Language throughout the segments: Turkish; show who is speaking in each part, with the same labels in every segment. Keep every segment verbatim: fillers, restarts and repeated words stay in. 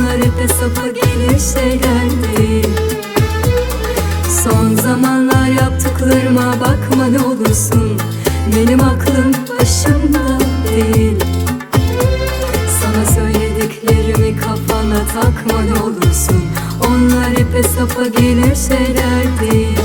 Speaker 1: Onlar ipe sapa gelir şeyler değil. Son zamanlar yaptıklarıma bakma ne olursun, benim aklım başımda değil. Sana söylediklerimi kafana takma ne olursun, onlar ipe sapa gelir şeyler değil.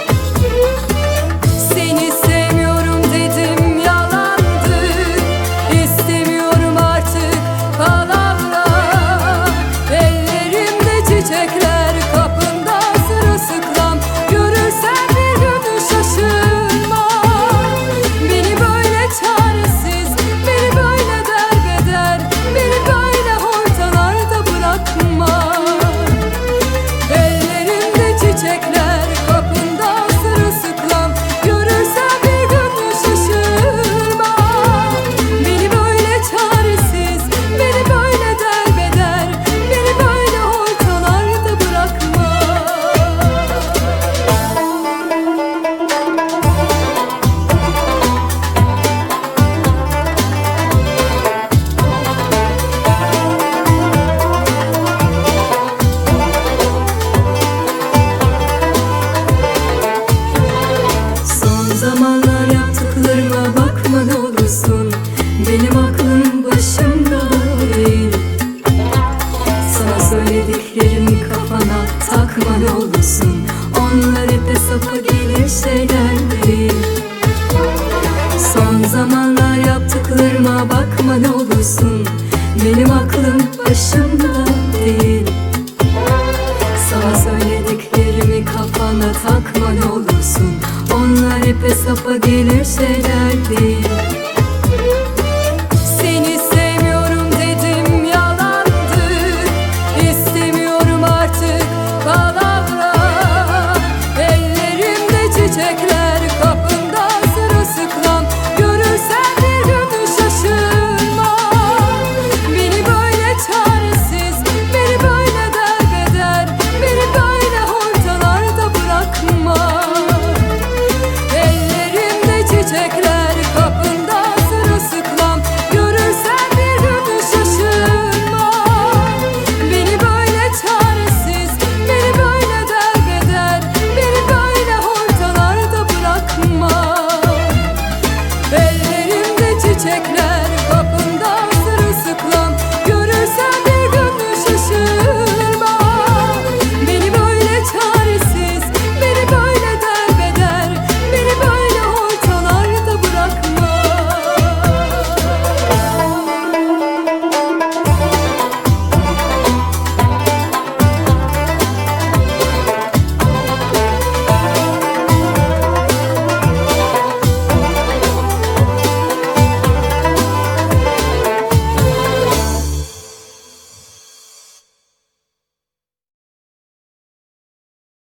Speaker 1: Seni sevmiyorum dedim, yalandı. İstemiyorum artık palavra. Ellerimde çiçekler, kapında sırılsıklam. Görürsen bir gün şaşırma. Beni böyle çaresiz, beni böyle derbeder, beni böyle ortalarda bırakma. Ellerimde çiçekler, kapında sırılsıklam. Görürsen bir gün şaşırma. Beni böyle çaresiz, beni böyle derbeder, beni böyle ortalarda bırakma. Son zamanlar yaptıklarıma bakma ne olursun, benim aklım başımda değil. Sana söylediklerimi kafana takma ne olursun, onlar ipe sapa gelir şeyler değil. Son zamanlar yaptıklarıma bakma ne olursun, benim aklım başımda değil. Sana söylediklerimi kafana takma ne olursun, onlar ipe sapa